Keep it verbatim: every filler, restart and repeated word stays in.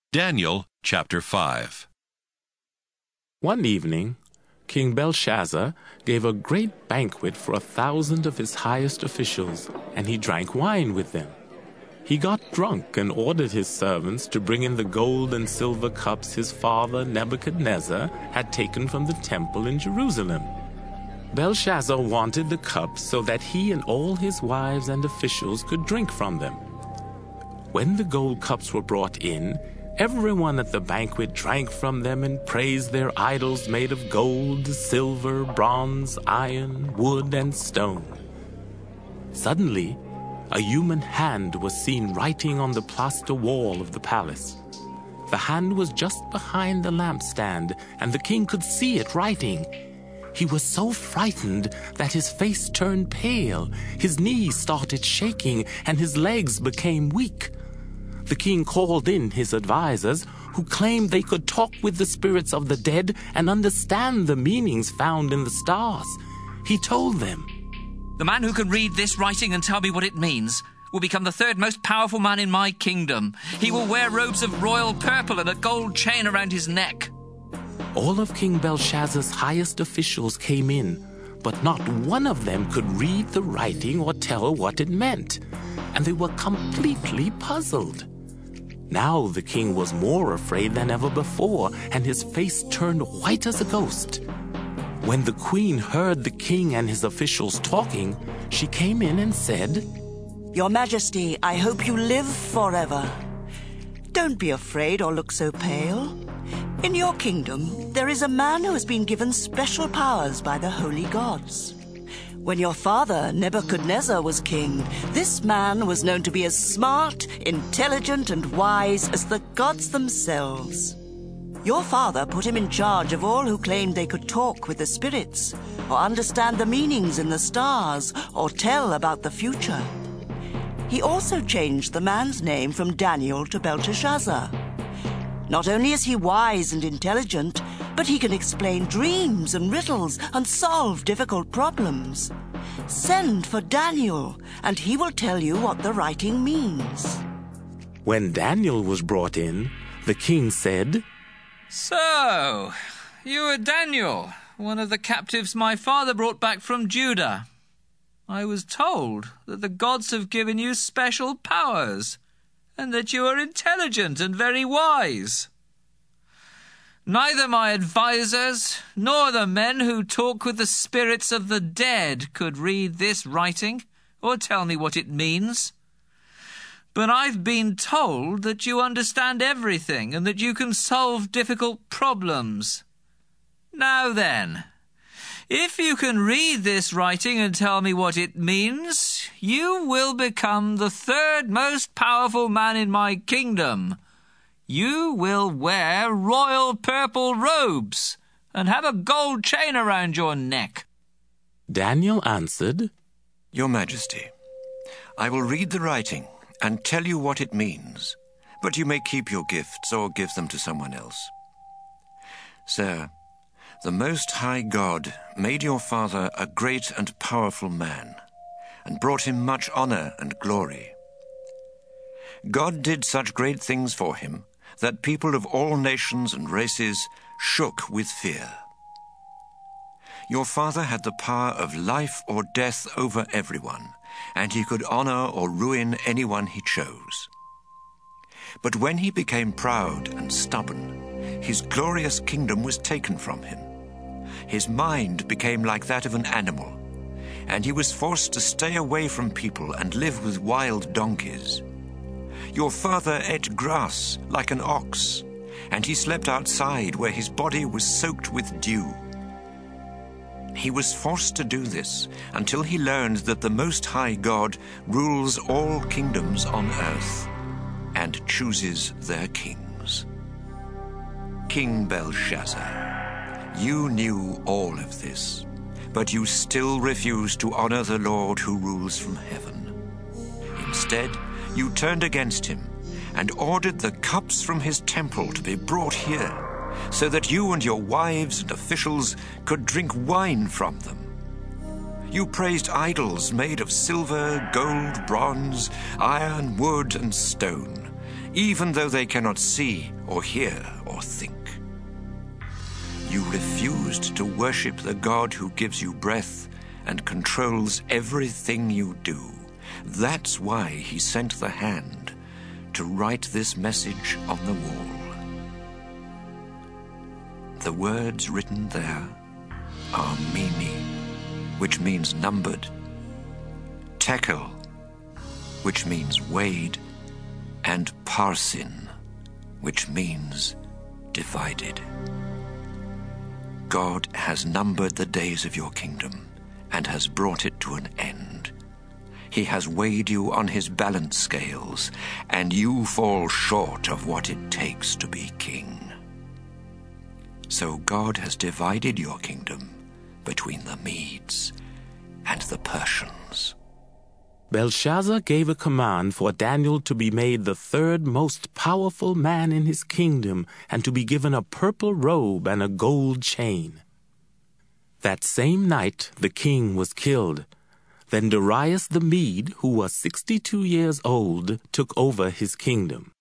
Daniel chapter five. One evening, King Belshazzar gave a great banquet for a thousand of his highest officials, and he drank wine with them. He got drunk and ordered his servants to bring in the gold and silver cups his father Nebuchadnezzar had taken from the temple in Jerusalem. Belshazzar wanted the cups so that he and all his wives and officials could drink from them. When the gold cups were brought in, everyone at the banquet drank from them and praised their idols made of gold, silver, bronze, iron, wood, and stone. Suddenly, a human hand was seen writing on the plaster wall of the palace. The hand was just behind the lampstand, and the king could see it writing. He was so frightened that his face turned pale, his knees started shaking, and his legs became weak. The king called in his advisors, who claimed they could talk with the spirits of the dead and understand the meanings found in the stars. He told them, "The man who can read this writing and tell me what it means will become the third most powerful man in my kingdom. He will wear robes of royal purple and a gold chain around his neck." All of King Belshazzar's highest officials came in, but not one of them could read the writing or tell what it meant, and they were completely puzzled. Now the king was more afraid than ever before, and his face turned white as a ghost. When the queen heard the king and his officials talking, she came in and said, "Your Majesty, I hope you live forever. Don't be afraid or look so pale. In your kingdom, there is a man who has been given special powers by the holy gods. When your father, Nebuchadnezzar, was king, this man was known to be as smart, intelligent, and wise as the gods themselves. Your father put him in charge of all who claimed they could talk with the spirits, or understand the meanings in the stars, or tell about the future. He also changed the man's name from Daniel to Belteshazzar. Not only is he wise and intelligent, but he can explain dreams and riddles and solve difficult problems. Send for Daniel, and he will tell you what the writing means." When Daniel was brought in, the king said, "So, you are Daniel, one of the captives my father brought back from Judah. I was told that the gods have given you special powers, and that you are intelligent and very wise. Neither my advisors nor the men who talk with the spirits of the dead could read this writing or tell me what it means. But I've been told that you understand everything and that you can solve difficult problems. Now then, if you can read this writing and tell me what it means, you will become the third most powerful man in my kingdom. You will wear royal purple robes and have a gold chain around your neck." Daniel answered, "Your Majesty, I will read the writing and tell you what it means, but you may keep your gifts or give them to someone else. Sir, the Most High God made your father a great and powerful man, and brought him much honor and glory. God did such great things for him that people of all nations and races shook with fear. Your father had the power of life or death over everyone, and he could honor or ruin anyone he chose. But when he became proud and stubborn, his glorious kingdom was taken from him. His mind became like that of an animal, and he was forced to stay away from people and live with wild donkeys. Your father ate grass like an ox, and he slept outside where his body was soaked with dew. He was forced to do this until he learned that the Most High God rules all kingdoms on earth and chooses their kings. King Belshazzar, you knew all of this, but you still refused to honor the Lord who rules from heaven. Instead, you turned against him and ordered the cups from his temple to be brought here, so that you and your wives and officials could drink wine from them. You praised idols made of silver, gold, bronze, iron, wood, and stone, even though they cannot see or hear or think. You refused to worship the God who gives you breath and controls everything you do. That's why he sent the hand to write this message on the wall. The words written there are Mene, which means numbered, Tekel, which means weighed, and Parsin, which means divided. God has numbered the days of your kingdom and has brought it to an end. He has weighed you on his balance scales, and you fall short of what it takes to be king. So God has divided your kingdom between the Medes and the Persians. Belshazzar gave a command for Daniel to be made the third most powerful man in his kingdom and to be given a purple robe and a gold chain. That same night the king was killed. Then Darius the Mede, who was sixty-two years old, took over his kingdom.